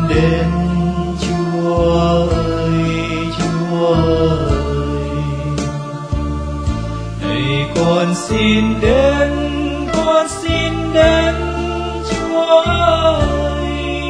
đến Chúa ơi, Chúa ơi. Này con xin đến Chúa ơi.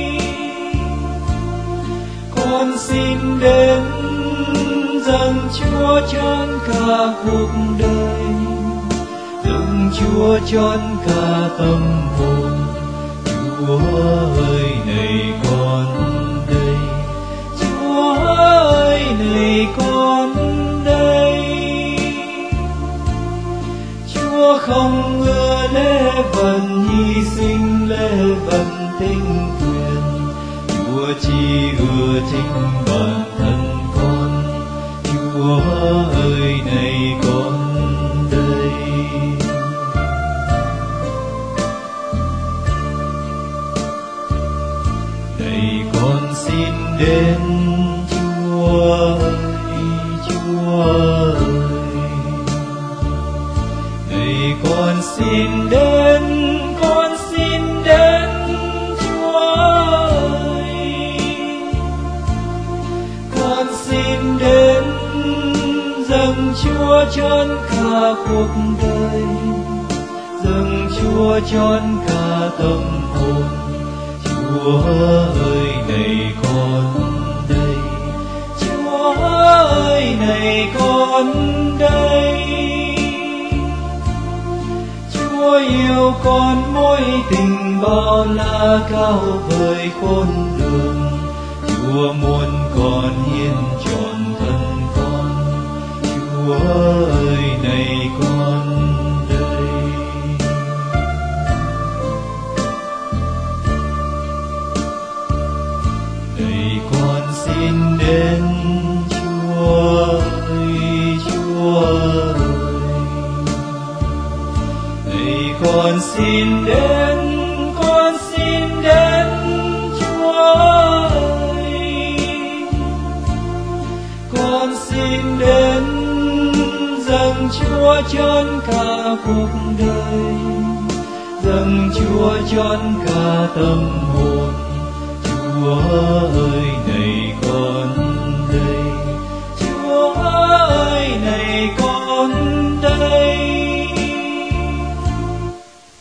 Con xin đến dâng Chúa trọn cả cuộc đời, dâng Chúa trọn cả tâm hồn. Chúa ơi, này con đây. Chúa ơi, này con đây. Chúa không ưa lễ vật hy sinh, lễ vật tình nguyện. Chúa chỉ ưa thích bản thân con. Chúa ơi, này con đây. Này con xin đến Chúa ơi, Chúa ơi. Này con xin đến Chúa ơi. Con xin đến dâng Chúa trọn cả cuộc đời, dâng Chúa trọn cả tâm hồn. Chúa ơi, này con đây. Chúa ơi, này con đây. Chúa yêu con mối tình bao la cao vời khôn lường. Chúa muốn con hiến trọn thân con. Chúa ơi, này con đây. Này con xin đến Chúa ơi, Chúa ơi. Này con xin đến Chúa ơi. Con xin đến dâng Chúa trọn cả cuộc đời, dâng Chúa trọn cả tâm hồn. Chúa ơi, này